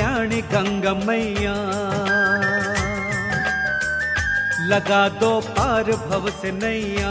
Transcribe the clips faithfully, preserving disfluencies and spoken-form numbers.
कल्याणी गंगा मैया, लगा दो पार भव से नैया।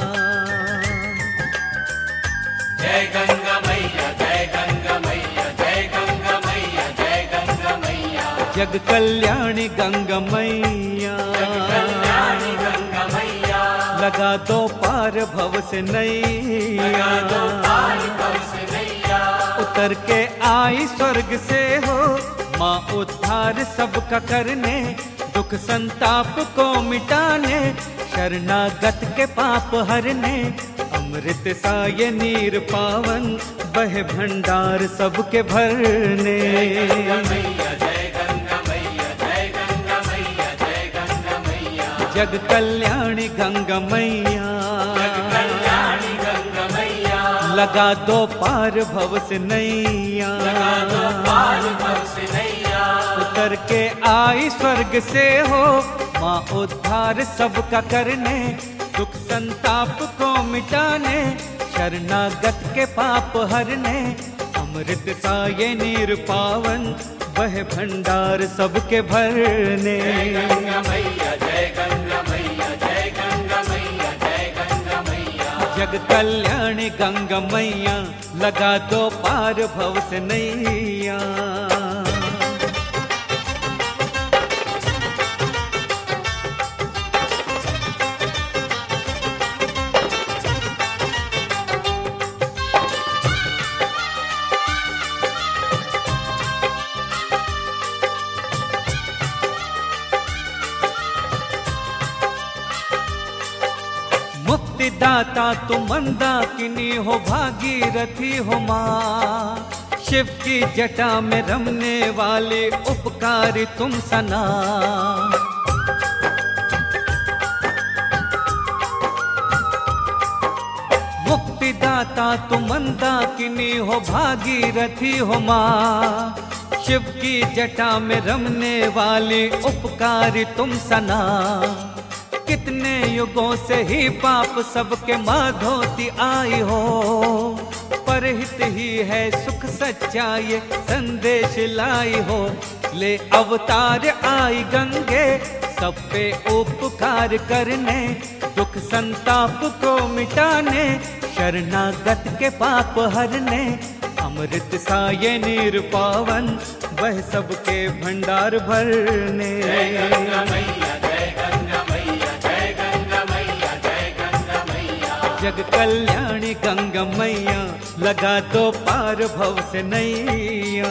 जय गंगा मैया, जय गंगा मैया, जय गंगा मैया, जय गंगा मैया। जग कल्याणी गंगा मैया, कल्याणी गंगा मैया, लगा दो पार भव से नैया। लगा दो पार भव से नैया। उतर के आई स्वर्ग से हो माँ उद्धार सबका करने, दुख संताप को मिटाने, शरणागत के पाप हरने। अमृत सा ये नीर पावन, बहे भंडार सबके भरने। जय गंगा मैया, जय गंगा मैया, जय गंगा मैया, जय गंगा मैया। जग कल्याणी गंगा मैया, जग कल्याणी गंगा मैया, लगा दो पार भव से नैया। लगा दो पार भव से नैया। उतर के आई स्वर्ग से हो माँ उद्धार सबका करने, दुख संताप को मिटाने, शरणागत के पाप हरने। अमृत सा ये नीर पावन, वह भंडार सबके भरने। जय गंगा मैया, जय गंगा मैया, जय गंगा मैया, जय गंगा मैया। जग कल्याणी गंगा मैया, लगा दो पार भव से नैया। मुक्तिदाता तुम मंदाकिनी हो, भागीरथी हो माँ। शिव की जटा में रमने वाले उपकारी तुम सना। मुक्तिदाता तुम मंदाकिनी हो, भागीरथी हो माँ। शिव की जटा में रमने वाले उपकारी तुम सना। कितने युगों से ही पाप सबके माधोती आई हो, परहित ही है सुख सच्चाई संदेश लाई हो। ले अवतार आई गंगे, सब पे उपकार करने, दुख संताप को मिटाने, शरणागत के पाप हरने। अमृत सा ये नीर पावन, वह सबके भंडार भरने। जय गंगा मैया, जय गंगा मैया, जय गंगा मैया, जय गंगा मैया। जग कल्याणी गंगा मैया, लगा दो पार भव से नैया।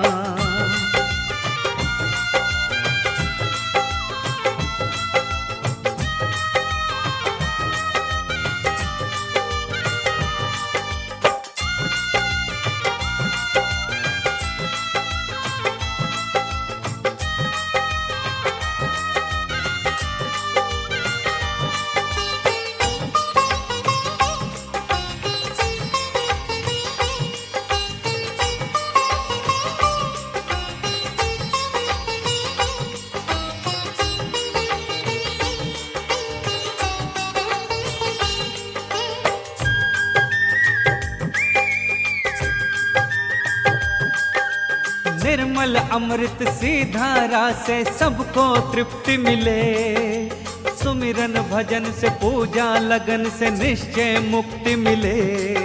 निर्मल अमृत सी धारा से सबको तृप्ति मिले, सुमिरन भजन से पूजा लगन से निश्चय मुक्ति मिले।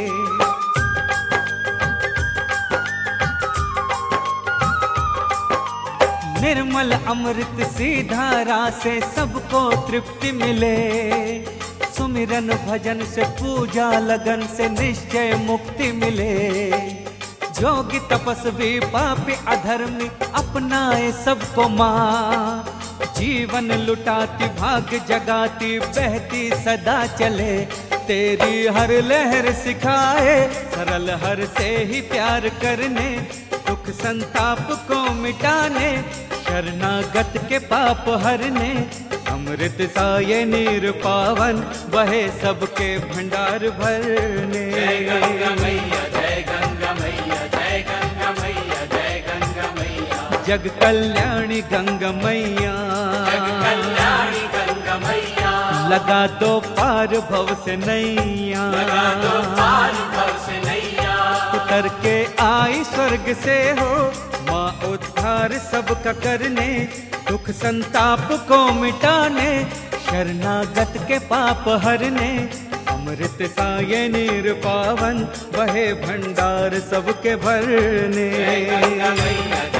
निर्मल अमृत सी धारा से सबको तृप्ति मिले, सुमिरन भजन से पूजा लगन से निश्चय मुक्ति मिले। योगी तपस्वी पापी अधर्मी अपनाए सबको माँ, जीवन लुटाती भाग जगाती बहती सदा चले। तेरी हर लहर सिखाए सरल हर से ही प्यार करने, दुख संताप को मिटाने, शरणागत के पाप हरने। अमृत सा ये नीर पावन, बहे सबके भंडार भरने। जय गंगा मैया, जय गंगा मैया, जय गंगा मैया, जय गंगा मैया। जग कल्याणी गंगा मैया, जग कल्याणी गंगा मैया। लगा दो पार भव से नैया, लगा दो पार भव से नैया। उतर के आई स्वर्ग से हो माँ उद्धार सबका करने, दुख संताप को मिटाने, शरणागत के पाप हरने। अमृत सा ये नीर पावन, बहे भंडार सबके भरने। जय गंगा मैया